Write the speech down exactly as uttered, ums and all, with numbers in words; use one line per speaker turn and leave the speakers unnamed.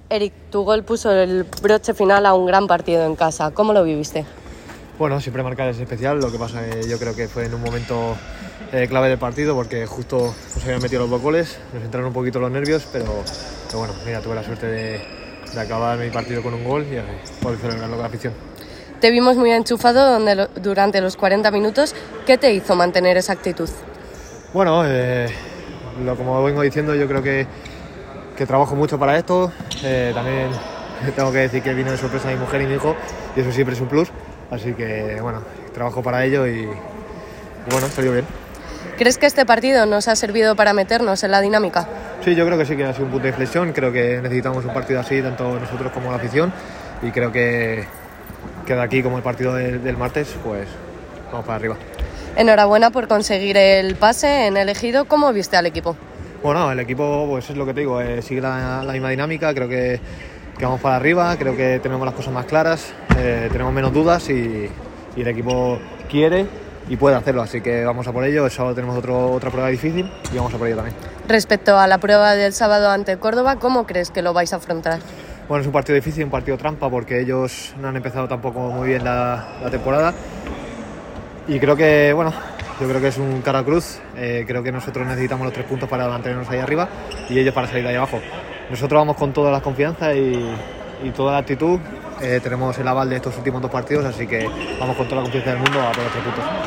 Eric, tu gol puso el broche final a un gran partido en casa. ¿Cómo lo viviste?
Bueno, siempre marcar es especial, lo que pasa es que yo creo que fue en un momento eh, clave del partido porque justo nos habían metido los dos goles, nos entraron un poquito los nervios, pero, pero bueno, mira, tuve la suerte de, de acabar mi partido con un gol y así, poder celebrarlo con la afición.
Te vimos muy enchufado donde lo, durante los cuarenta minutos. ¿Qué te hizo mantener esa actitud?
Bueno, eh, lo, como vengo diciendo, yo creo que, que trabajo mucho para esto. Eh, también tengo que decir que vino de sorpresa mi mujer y mi hijo y eso siempre es un plus. Así que, bueno, trabajo para ello y, y bueno, salió bien.
¿Crees que este partido nos ha servido para meternos en la dinámica?
Sí, yo creo que sí que ha sido un punto de inflexión. Creo que necesitamos un partido así, tanto nosotros como la afición. Y creo que, que de aquí, como el partido de, del martes, pues vamos para arriba.
Enhorabuena por conseguir el pase en el Ejido. ¿Cómo viste al equipo?
Bueno, el equipo, pues es lo que te digo, eh, sigue la, la misma dinámica. Creo que, que vamos para arriba, creo que tenemos las cosas más claras, eh, tenemos menos dudas y, y el equipo quiere y puede hacerlo, así que vamos a por ello. El sábado tenemos otro, otra prueba difícil y vamos a por ello también.
Respecto a la prueba del sábado ante Córdoba, ¿cómo crees que lo vais a afrontar?
Bueno, es un partido difícil, un partido trampa, porque ellos no han empezado tampoco muy bien la, la temporada y creo que, bueno, yo creo que es un cara cruz. Eh, creo que nosotros necesitamos los tres puntos para mantenernos ahí arriba y ellos para salir de ahí abajo. Nosotros vamos con todas las confianzas y, y toda la actitud. Eh, tenemos el aval de estos últimos dos partidos, así que vamos con toda la confianza del mundo a por los tres puntos.